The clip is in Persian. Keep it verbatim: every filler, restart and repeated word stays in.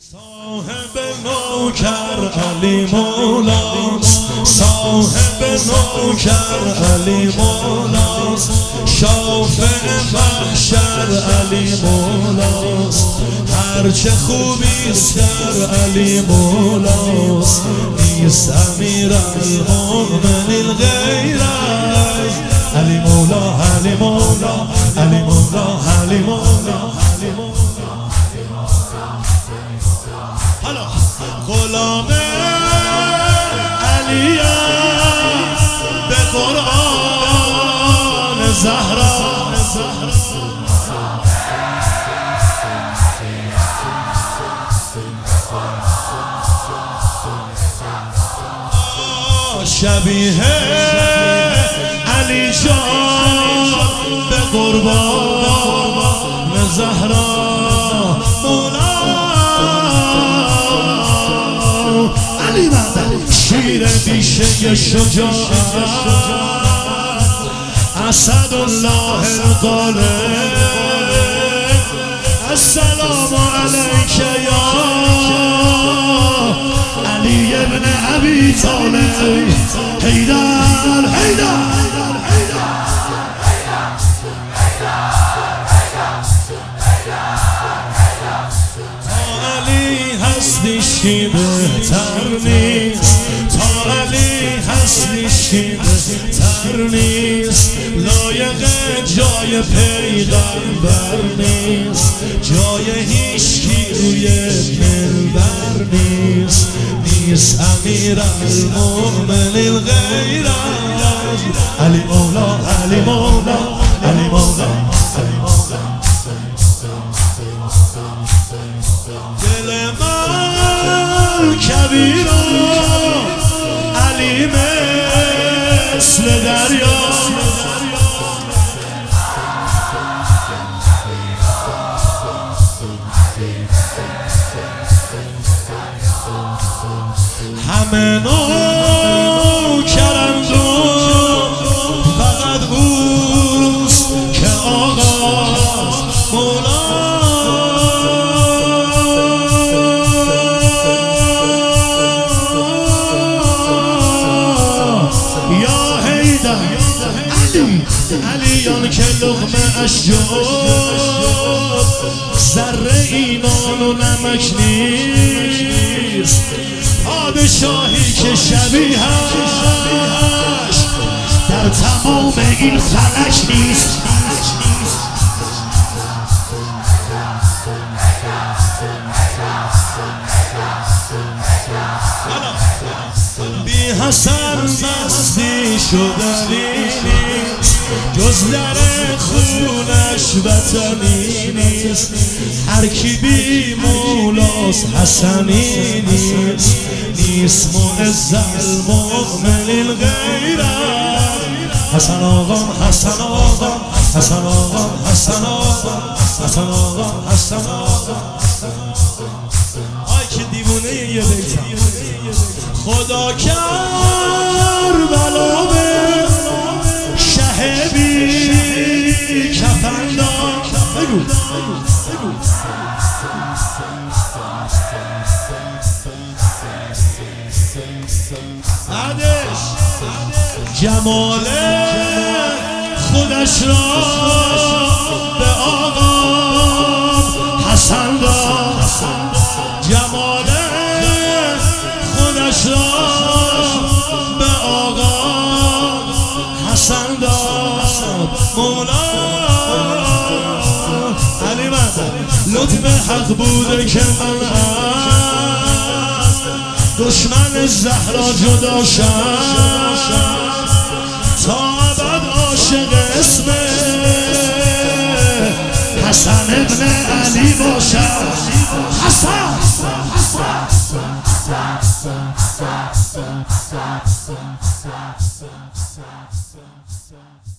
صاحب نوکر علی مولاست، صاحب نوکر علی مولاست، شافع محشر علی مولاست، هرچه خوبیست در علی مولاست، نیست امیر المؤمنین غیر از علی مولا. علی مولا علی مولا علی مولا علی مولا. غلام علی به قرآن زهرا، شبیه علی جان به قربان زهرا. مولا علی شیر بیشه شجاعت، اسد الله الغالب، السلام علیک یا علی ابن ابی طالب. حیدر حیدر هستی بهتر نیست، تا علی هستی بهتر نیست، لایق جای پیغمبر نیست، جای هیچکی روی منبر نیست، نیست امیر المؤمنین غیر از علی مولا. علی مولا علی مولا علی مولا. دل من کبیرا علی مثل دریا، همه نوکرند و فقط اوست که آقا مولا. علیان که لقمه اش جد، ذره ایمان و نمک نیست، پادشاهی که شبیهش در تمام این فلک نیست. بی حسن مستی شدنی نیست، جز در خونش وطنی نیست، هر کی بی مولاست حسنی نیست، نیست معز المؤمنین غیر حسن آقام. حسن آقام حسن آقام حسن آقام حسن آقام حسن آقام. آی که دیوونه یه بیتم. خدا کربلا به شه بی کفن داد. بگو بعدش جمال خودش را به آقا حسن داد، جمال خودش را به آقا حسن داد. مولا علی من لطف حق بوده که من از دشمن زهرا جدا شم، تا ابد عاشق اسم حسن ابن علی باشم. حسن